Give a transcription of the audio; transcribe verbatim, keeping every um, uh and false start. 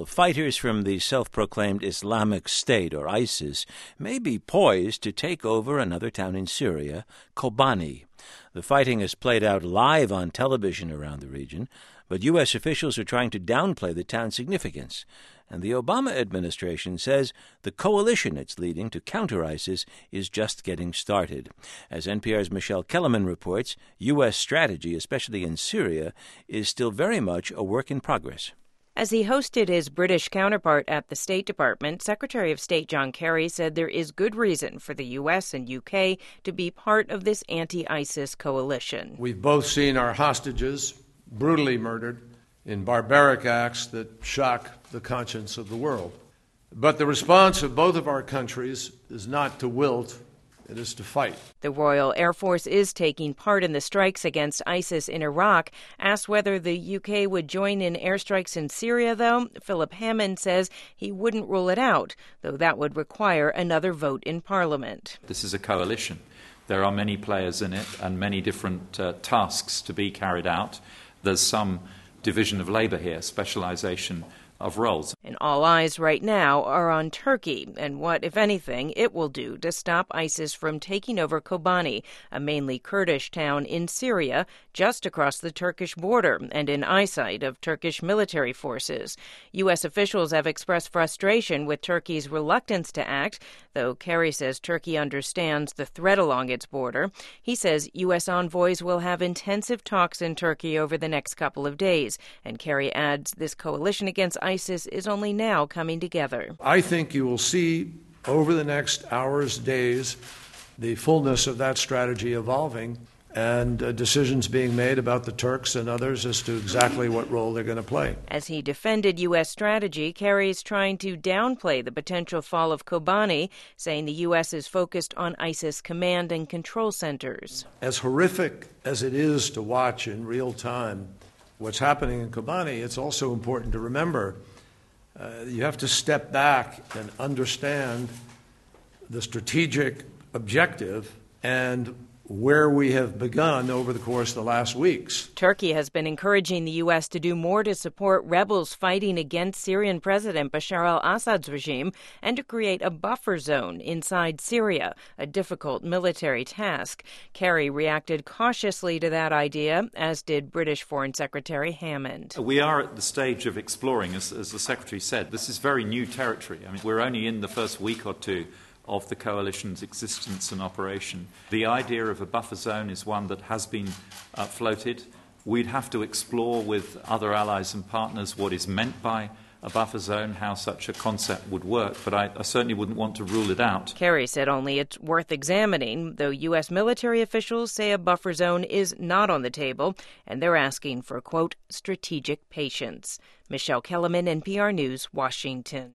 Well, fighters from the self-proclaimed Islamic State, or ISIS, may be poised to take over another town in Syria, Kobani. The fighting is played out live on television around the region, but U S officials are trying to downplay the town's significance. And the Obama administration says the coalition it's leading to counter ISIS is just getting started. As N P R's Michelle Kellerman reports, U S strategy, especially in Syria, is still very much a work in progress. As he hosted his British counterpart at the State Department, Secretary of State John Kerry said there is good reason for the U S and U K to be part of this anti-ISIS coalition. We've both seen our hostages brutally murdered in barbaric acts that shock the conscience of the world. But the response of both of our countries is not to wilt, it is to fight. The Royal Air Force is taking part in the strikes against ISIS in Iraq. Asked whether the U K would join in airstrikes in Syria, though, Philip Hammond says he wouldn't rule it out, though that would require another vote in Parliament. This is a coalition. There are many players in it and many different uh, tasks to be carried out. There's some division of labour here, specialisation of roles. And all eyes right now are on Turkey and what, if anything, it will do to stop ISIS from taking over Kobani, a mainly Kurdish town in Syria, just across the Turkish border and in eyesight of Turkish military forces. U S officials have expressed frustration with Turkey's reluctance to act, though Kerry says Turkey understands the threat along its border. He says U S envoys will have intensive talks in Turkey over the next couple of days, and Kerry adds this coalition against ISIS is only now coming together. I think you will see over the next hours, days, the fullness of that strategy evolving and uh, decisions being made about the Turks and others as to exactly what role they're going to play. As he defended U S strategy, Kerry is trying to downplay the potential fall of Kobani, saying the U S is focused on ISIS command and control centers. As horrific as it is to watch in real time what's happening in Kobani, it's also important to remember uh, you have to step back and understand the strategic objective and where we have begun over the course of the last weeks. Turkey has been encouraging the U S to do more to support rebels fighting against Syrian President Bashar al-Assad's regime and to create a buffer zone inside Syria, a difficult military task. Kerry reacted cautiously to that idea, as did British Foreign Secretary Hammond. We are at the stage of exploring, as, as the Secretary said. This is very new territory. I mean, we're only in the first week or two of the coalition's existence and operation. The idea of a buffer zone is one that has been uh, floated. We'd have to explore with other allies and partners what is meant by a buffer zone, how such a concept would work, but I, I certainly wouldn't want to rule it out. Kerry said only it's worth examining, though U S military officials say a buffer zone is not on the table, and they're asking for, quote, strategic patience. Michelle Kellerman, N P R News, Washington.